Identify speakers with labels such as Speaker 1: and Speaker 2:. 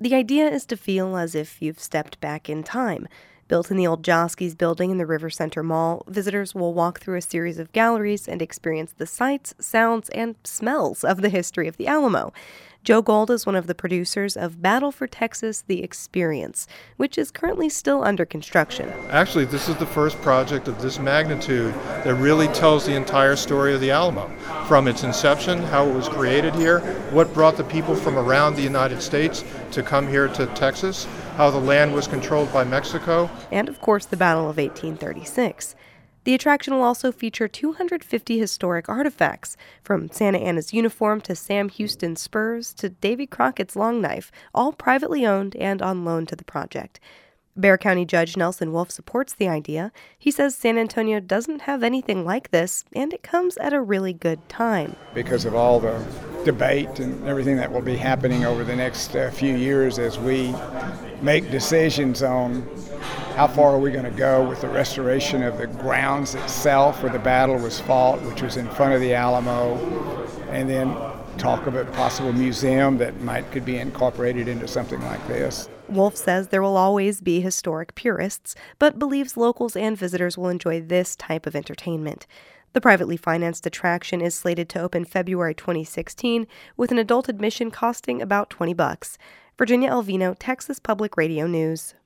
Speaker 1: The idea is to feel as if you've stepped back in time. Built in the old Joske's building in the River Center Mall, visitors will walk through a series of galleries and experience the sights, sounds, and smells of the history of the Alamo. Joe Gold is one of the producers of Battle for Texas: The Experience, which is currently still under construction.
Speaker 2: Actually, this is the first project of this magnitude that really tells the entire story of the Alamo, from its inception, how it was created here, what brought the people from around the United States to come here to Texas, how the land was controlled by Mexico,
Speaker 1: and of course the Battle of 1836. The attraction will also feature 250 historic artifacts, from Santa Anna's uniform to Sam Houston's spurs to Davy Crockett's long knife, all privately owned and on loan to the project. Bexar County Judge Nelson Wolff supports the idea. He says San Antonio doesn't have anything like this, and it comes at a really good time.
Speaker 3: Because of all the debate and everything that will be happening over the next few years as we make decisions on how far are we going to go with the restoration of the grounds itself where the battle was fought, which was in front of the Alamo, and then talk of a possible museum that could be incorporated into something like this.
Speaker 1: Wolff says there will always be historic purists, but believes locals and visitors will enjoy this type of entertainment. The privately financed attraction is slated to open February 2016, with an adult admission costing about $20. Virginia Alvino, Texas Public Radio News.